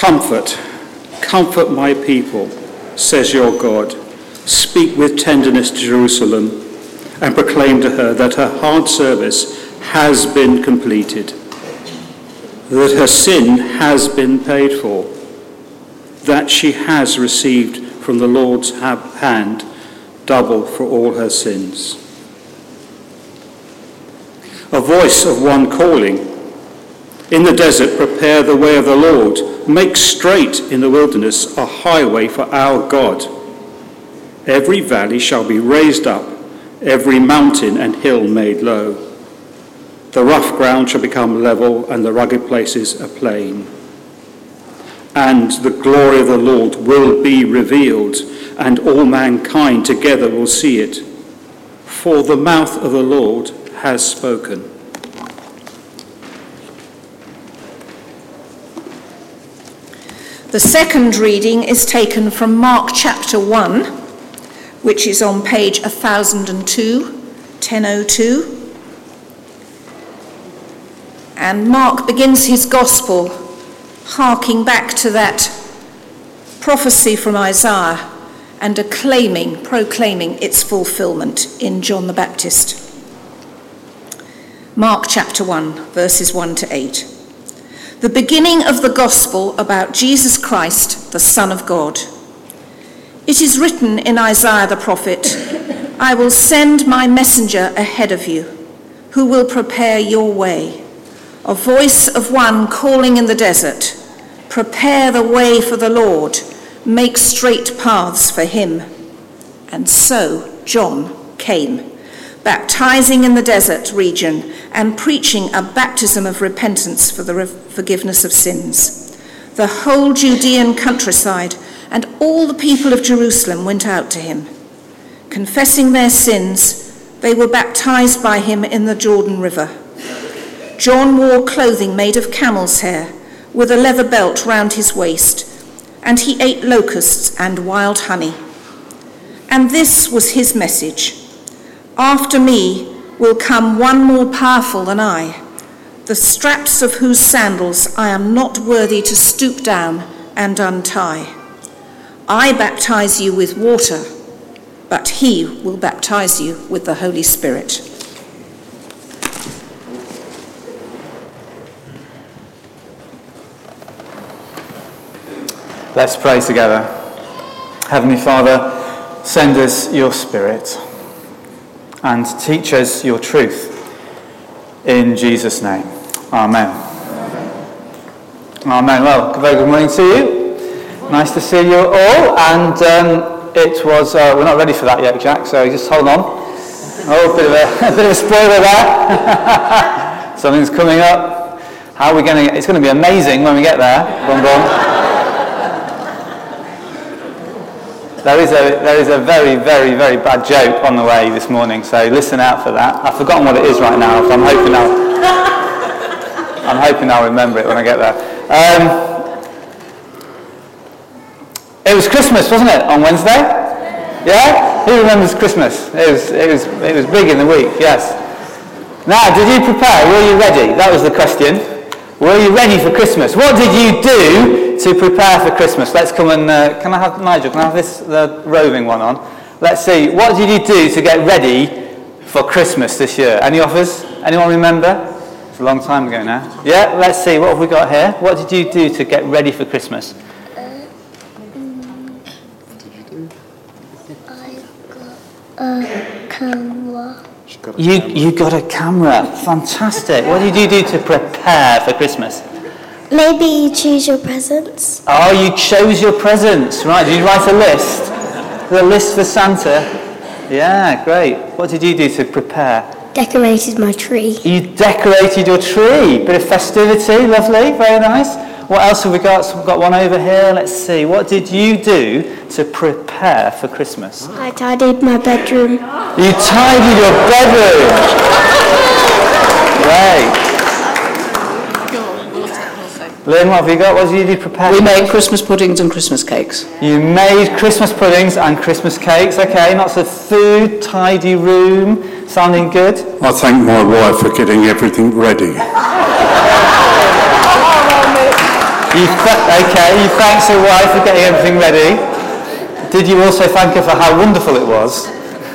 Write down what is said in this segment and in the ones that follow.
Comfort my people, says your God. Speak with tenderness to Jerusalem and proclaim to her that her hard service has been completed, that her sin has been paid for, that she has received from the Lord's hand double for all her sins. A voice of one calling, in the desert, prepare the way of the Lord. Make straight in the wilderness a highway for our God. Every valley shall be raised up, every mountain and hill made low. The rough ground shall become level, and the rugged places a plain. And the glory of the Lord will be revealed, and all mankind together will see it. For the mouth of the Lord has spoken. The second reading is taken from Mark chapter 1, which is on page 1002. And Mark begins his gospel harking back to that prophecy from Isaiah and proclaiming its fulfillment in John the Baptist. Mark chapter 1, verses 1 to 8. The beginning of the gospel about Jesus Christ, the Son of God. It is written in Isaiah the prophet, I will send my messenger ahead of you, who will prepare your way. A voice of one calling in the desert, prepare the way for the Lord, make straight paths for him. And so John came, baptizing in the desert region and preaching a baptism of repentance for the forgiveness of sins. The whole Judean countryside and all the people of Jerusalem went out to him. Confessing their sins, they were baptized by him in the Jordan River. John wore clothing made of camel's hair, with a leather belt round his waist, and he ate locusts and wild honey. And this was his message: after me will come one more powerful than I, the straps of whose sandals I am not worthy to stoop down and untie. I baptize you with water, but he will baptize you with the Holy Spirit. Let's pray together. Heavenly Father, send us your Spirit and teach us your truth. In Jesus' name. Amen. Amen. Well, very good morning to you. Nice to see you all. And it was, we're not ready for that yet, Jack, so just hold on. Oh, a bit of a spoiler there. Something's coming up. How are we going to get, it's going to be amazing when we get there. Bon, bon. There is a very, very, very bad joke on the way this morning, so listen out for that. I've forgotten what it is right now, so I'm hoping I'll remember it when I get there. It was Christmas, wasn't it, on Wednesday? Yeah? Who remembers Christmas? It was big in the week, yes. Now, did you prepare? Were you ready? That was the question. Were you ready for Christmas? What did you do to prepare for Christmas? Let's come and, can I have Nigel, can I have the roving one on? Let's see, what did you do to get ready for Christmas this year? Any offers? Anyone remember? It's a long time ago now. Yeah, let's see, what have we got here? What did you do to get ready for Christmas? I got a camera. You got a camera. Fantastic. What did you do to prepare for Christmas? Maybe you choose your presents. Oh, you chose your presents. Right, did you write a list? A list for Santa? Yeah, great. What did you do to prepare? Decorated my tree. You decorated your tree. Bit of festivity. Lovely. Very nice. What else have we got? So we've got one over here. Let's see. What did you do to prepare for Christmas? I tidied my bedroom. You tidied your bedroom. Great. Lynn, what have you got? What did you do to prepare? We made Christmas puddings and Christmas cakes. You made Christmas puddings and Christmas cakes. Okay, lots of food, tidy room. Sounding good? I thank my wife for getting everything ready. You thanked your wife for getting everything ready. Did you also thank her for how wonderful it was?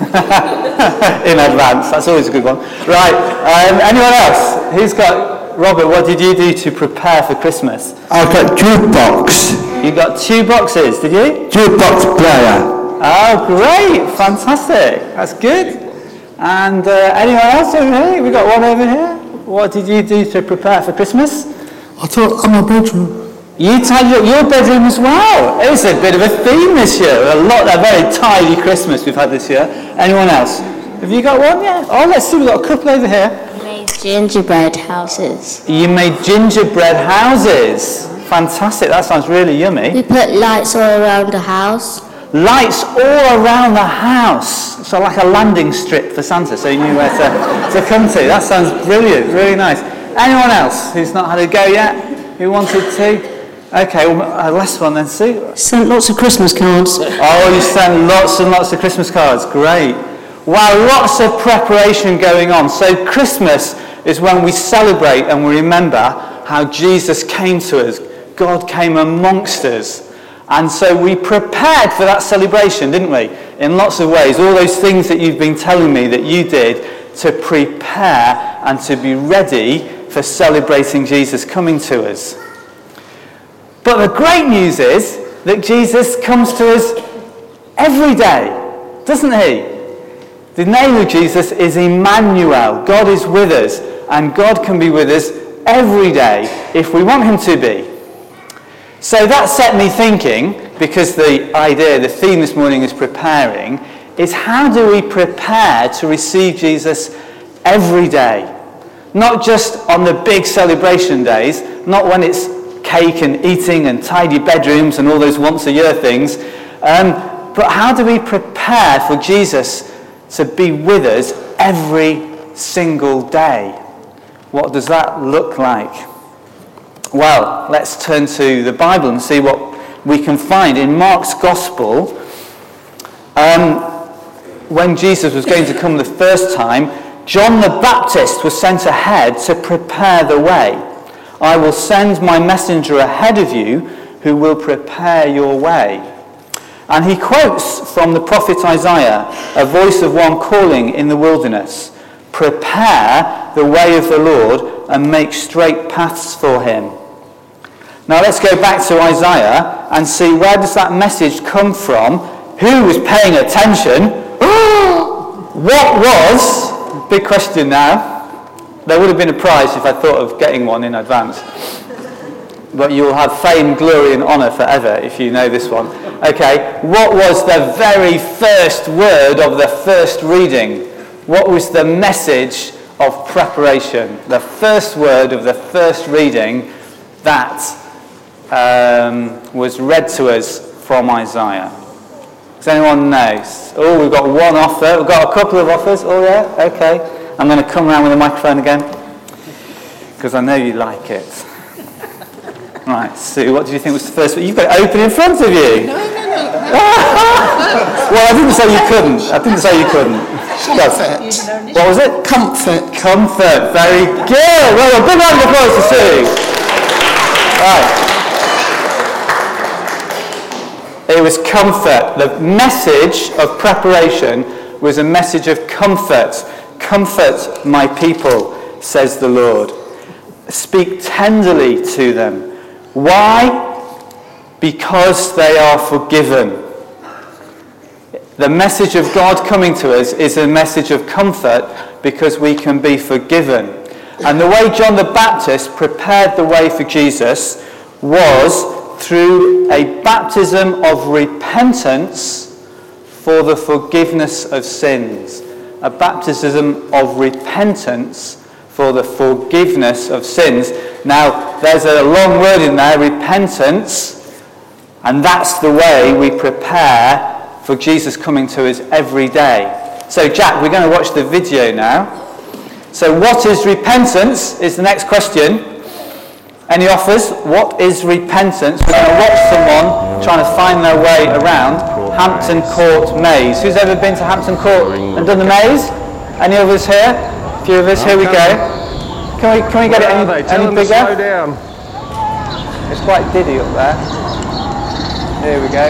In advance. That's always a good one. Right. Anyone else? Who's got... Robert, what did you do to prepare for Christmas? I got jukebox. You got 2 boxes, did you? Jukebox player. Oh, great. Fantastic. That's good. And anyone else over here? We got one over here. What did you do to prepare for Christmas? I thought I'm a bedroom. You tidied up your bedroom as well. It's a bit of a theme this year. A very tidy Christmas we've had this year. Anyone else? Have you got one? Yeah. Oh, let's see. We've got a couple over here. I made gingerbread houses. You made gingerbread houses. Fantastic. That sounds really yummy. We put lights all around the house. Lights all around the house. So like a landing strip for Santa, so you knew where to come to. That sounds brilliant. Really nice. Anyone else who's not had a go yet? Who wanted to? Okay, well, last one then, Sue. Sent lots of Christmas cards. Oh, you sent lots and lots of Christmas cards. Great. Wow, lots of preparation going on. So Christmas is when we celebrate and we remember how Jesus came to us. God came amongst us. And so we prepared for that celebration, didn't we? In lots of ways. All those things that you've been telling me that you did to prepare and to be ready for celebrating Jesus coming to us. But the great news is that Jesus comes to us every day, doesn't he? The name of Jesus is Emmanuel. God is with us, and God can be with us every day if we want him to be. So that set me thinking, because the theme this morning is preparing, is how do we prepare to receive Jesus every day? Not just on the big celebration days, not when it's cake and eating and tidy bedrooms and all those once a year things, but how do we prepare for Jesus to be with us every single day? What does that look like? Well, let's turn to the Bible and see what we can find. In Mark's Gospel, when Jesus was going to come the first time, John the Baptist was sent ahead to prepare the way. I will send my messenger ahead of you who will prepare your way. And he quotes from the prophet Isaiah, a voice of one calling in the wilderness, prepare the way of the Lord and make straight paths for him. Now let's go back to Isaiah and see where does that message come from? Who was paying attention? What was, big question now. There would have been a prize if I thought of getting one in advance. But you'll have fame, glory and honour forever if you know this one. Okay, what was the very first word of the first reading? What was the message of preparation? The first word of the first reading that was read to us from Isaiah. Does anyone know? Oh, we've got one offer. We've got a couple of offers. Oh yeah, okay. I'm going to come around with the microphone again because I know you like it. Right, Sue, what did you think was the first one? You've got it open in front of you. No. Well, I didn't say you couldn't. Comfort. What was it? Comfort. Comfort. Very good. Well, a big round of applause to Sue. Right. It was comfort. The message of preparation was a message of comfort. Comfort my people, says the Lord. Speak tenderly to them. Why? Because they are forgiven. The message of God coming to us is a message of comfort because we can be forgiven. And the way John the Baptist prepared the way for Jesus was through a baptism of repentance for the forgiveness of sins. A baptism of repentance for the forgiveness of sins. Now, there's a long word in there, repentance, and that's the way we prepare for Jesus coming to us every day. So, Jack, we're going to watch the video now. So, what is repentance is the next question. Any offers? What is repentance? We're going to watch someone trying to find their way around Hampton Court Maze. Who's ever been to Hampton Court and done the maze? Any of us here? A few of us, here we go. Can we get it any bigger? Slow down. It's quite diddy up there. Here we go.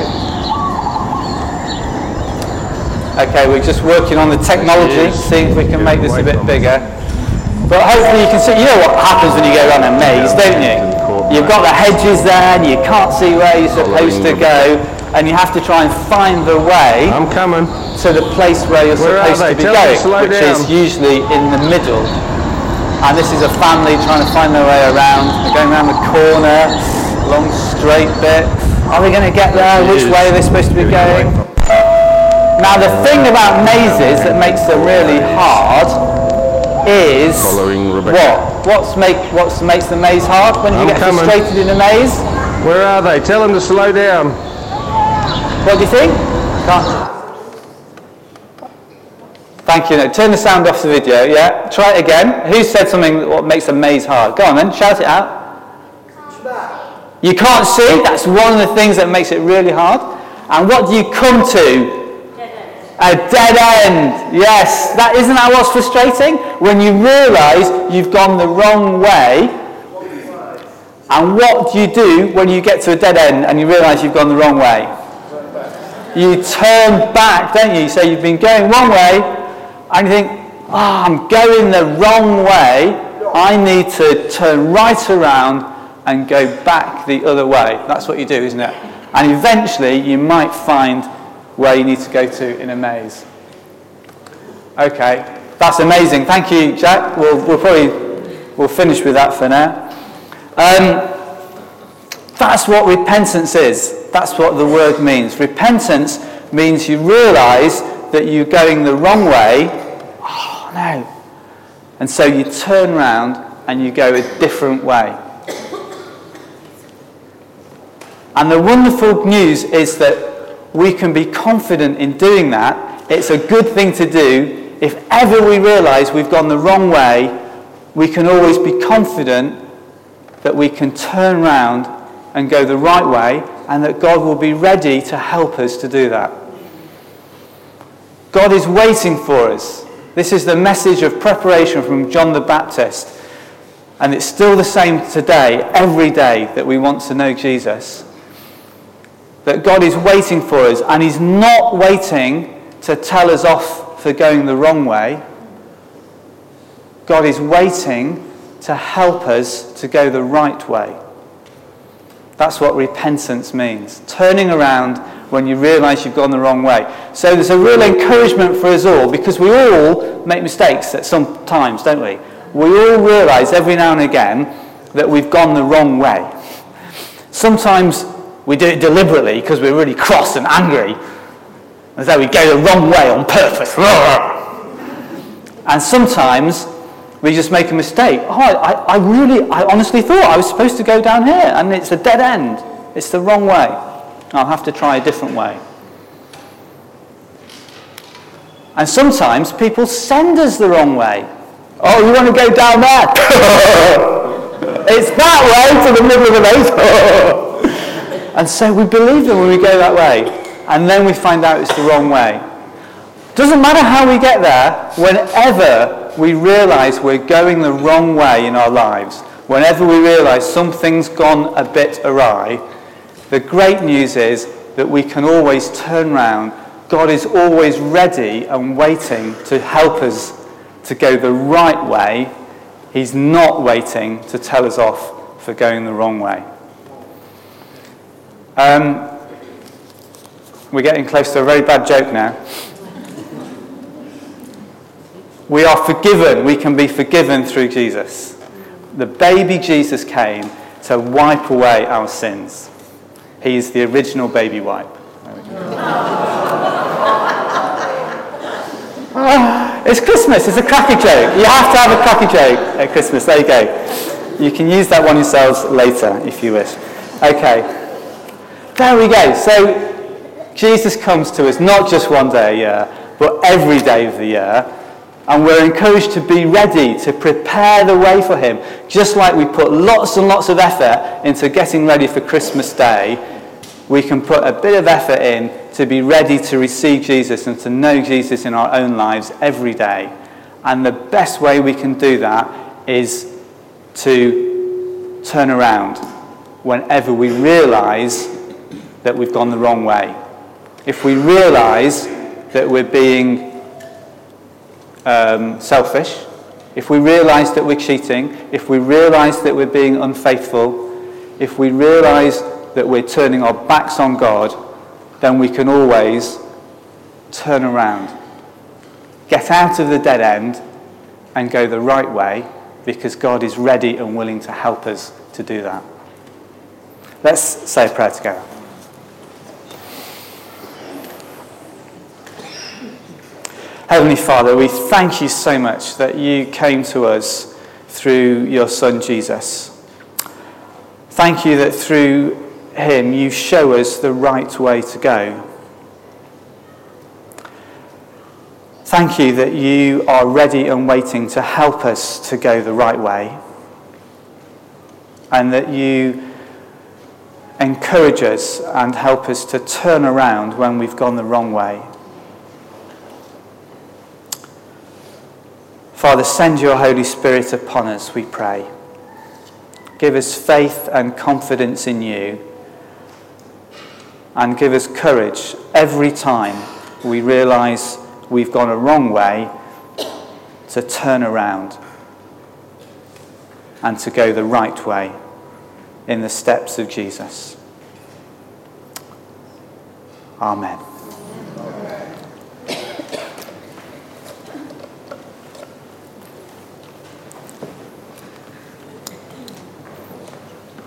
Okay, we're just working on the technology, seeing if we can make this a bit bigger. But hopefully you can see, you know what happens when you go around a maze, don't you? You've got the hedges there and you can't see where you're supposed to go, and you have to try and find the way to the place where you're supposed to be going, which is usually in the middle. And this is a family trying to find their way around. They're going around the corner, long straight bit. Are they going to get there? Which way are they supposed to be going? Now the thing about mazes that makes them really hard is what makes the maze hard when you get frustrated in a maze? Where are they? Tell them to slow down. What do you think? Thank you. No, turn the sound off the video. Yeah, try it again. Who said something what makes a maze hard? Go on then, shout it out. You can't see. That's one of the things that makes it really hard. And what do you come to? A dead end. Yes, isn't that what's frustrating? When you realise you've gone the wrong way. And what do you do when you get to a dead end and you realise you've gone the wrong way? You turn back, don't you? You say you've been going one way and you think, I'm going the wrong way. I need to turn right around and go back the other way. That's what you do, isn't it? And eventually you might find where you need to go to in a maze. Okay, that's amazing. Thank you, Jack. We'll finish with that for now. That's what repentance is. That's what the word means. Repentance means you realise that you're going the wrong way. Oh no. And so you turn round and you go a different way. And the wonderful news is that we can be confident in doing that. It's a good thing to do. If ever we realise we've gone the wrong way, we can always be confident that we can turn round and go the right way, and that God will be ready to help us to do that. God is waiting for us. This is the message of preparation from John the Baptist. And it's still the same today, every day that we want to know Jesus. That God is waiting for us, and he's not waiting to tell us off for going the wrong way. God is waiting to help us to go the right way. That's what repentance means. Turning around when you realise you've gone the wrong way. So there's a real encouragement for us all, because we all make mistakes at some times, don't we? We all realise every now and again that we've gone the wrong way. Sometimes we do it deliberately because we're really cross and angry, as though we go the wrong way on purpose. And sometimes we just make a mistake. I honestly thought I was supposed to go down here, and it's a dead end. It's the wrong way. I'll have to try a different way. And sometimes people send us the wrong way. Oh, you want to go down there? It's that way to the middle of the maze. And so we believe them when we go that way. And then we find out it's the wrong way. Doesn't matter how we get there, whenever we realise we're going the wrong way in our lives, whenever we realise something's gone a bit awry, the great news is that we can always turn round. God is always ready and waiting to help us to go the right way. He's not waiting to tell us off for going the wrong way. We're getting close to a very bad joke now. We are forgiven. We can be forgiven through Jesus. The baby Jesus came to wipe away our sins. He is the original baby wipe. It's Christmas. It's a cracky joke. You have to have a cracky joke at Christmas. There you go. You can use that one yourselves later if you wish. Okay. There we go. So Jesus comes to us not just one day a year, but every day of the year. And we're encouraged to be ready to prepare the way for him. Just like we put lots and lots of effort into getting ready for Christmas Day, we can put a bit of effort in to be ready to receive Jesus and to know Jesus in our own lives every day. And the best way we can do that is to turn around whenever we realise that we've gone the wrong way. If we realise that we're being selfish, if we realise that we're cheating, if we realise that we're being unfaithful, if we realise that we're turning our backs on God, then we can always turn around, get out of the dead end and go the right way, because God is ready and willing to help us to do that. Let's say a prayer together. Heavenly Father, we thank you so much that you came to us through your Son Jesus. Thank you that through him you show us the right way to go. Thank you that you are ready and waiting to help us to go the right way, and that you encourage us and help us to turn around when we've gone the wrong way. Father, send your Holy Spirit upon us, we pray. Give us faith and confidence in you, and give us courage every time we realise we've gone a wrong way to turn around and to go the right way in the steps of Jesus. Amen.